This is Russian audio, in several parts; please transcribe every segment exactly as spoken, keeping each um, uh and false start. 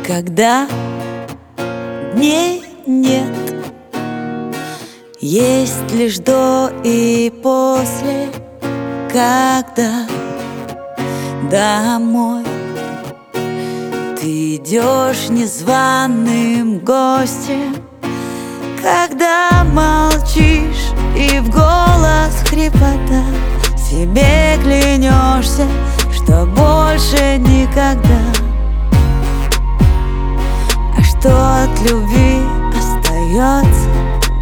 Когда дней нет, есть лишь до и после. Когда домой ты идешь незваным гостем, когда молчишь и в голос хрипота, себе клянешься, что больше никогда. А что от любви остается?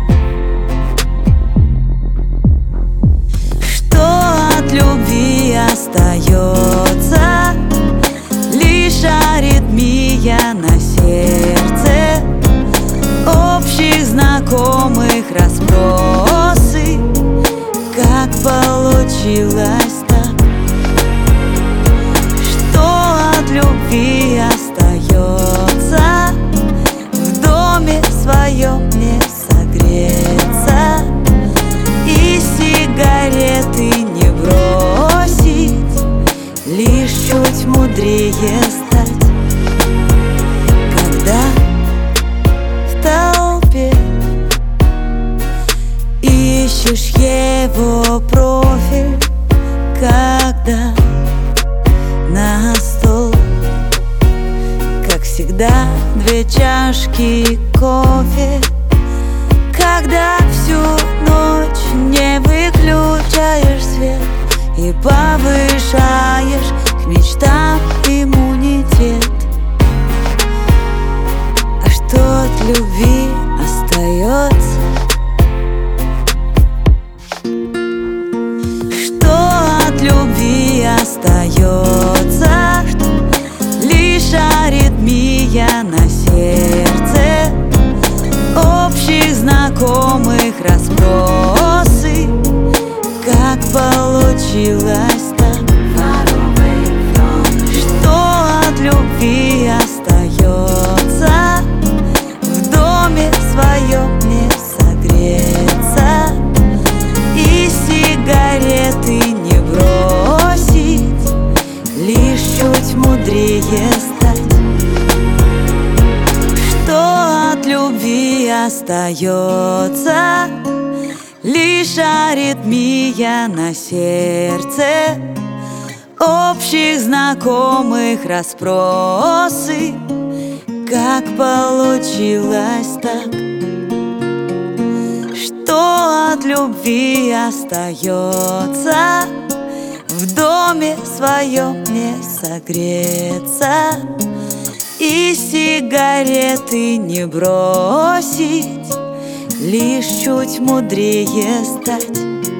Что от любви остается? Лишь аритмия на сердце, общих знакомых расспросы. Как получилось так? Что от любви остается? В доме своем не согреться и сигареты не бросить, лишь чуть мудрее стать. Когда в толпе ищешь его профиль, когда на стол, как всегда, две чашки кофе, когда всю ночь не выключаешь свет и повышаешь к мечтам иммунитет. А что от любви остается? Что от любви остается? Лишь аритмия на сердце, общих знакомых расспросы. Как получилось так? Что от любви остается? В доме своем не согреться и сигареты не бросить, лишь чуть мудрее стать. Что от любви остается? Лишь аритмия на сердце, общих знакомых расспросы. Как получилось так? Что от любви остается? В доме своем не согреться и сигареты не бросить, лишь чуть мудрее стать.